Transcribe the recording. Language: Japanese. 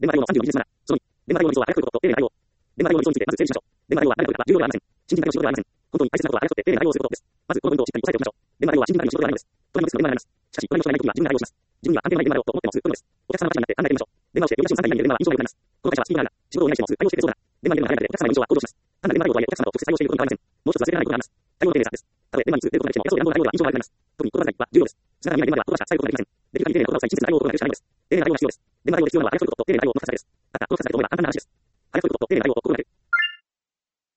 電話対応の32技術マナー。その2、電話対応のミスを早く取ること、丁寧な対応。電話対応のミスについてまず整理しましょう。電話対応は誰が取るか重要ではありません。新人対応の仕事ではありません。本当に大切なことは早く取って丁寧な対応をすることです。まず、このポイントをしっかり押さえておきましょう。電話対応は新人対応の仕事ではないのです。隣のミスの電話になります。しかし、隣の人がいないときは自分が対応します。自分には関係のない電話だろうと思ってもすることです。お客様の立場になって考えてみましょう。電話をして呼び出しを3回以内に入れる電話は印象が良くなります。この会社はスピードがあるが、仕事をお願いしてもすぐ対応してくれそうだな。電話に入れるのが早いだけでお客様の印象は向上します。単なる電話対応とはいえお客様と直接対応していることに変わりません。もう一つ忘れられないことがあります。対応の丁寧さです。たとえ電話に通じることがなくしても、お客様に何度も対応が印象が悪くなります。特に言葉遣いは重要です。つながりない電話では言葉しか伝えることができません。できる限り丁寧な言葉を使い、親切な対応を心がけるしかないのです。丁寧な対応が必要です。電話対応が必要なのは早く取ることと丁寧な対応を残すだけです。ただ、この2つだけ止めば簡単な話です。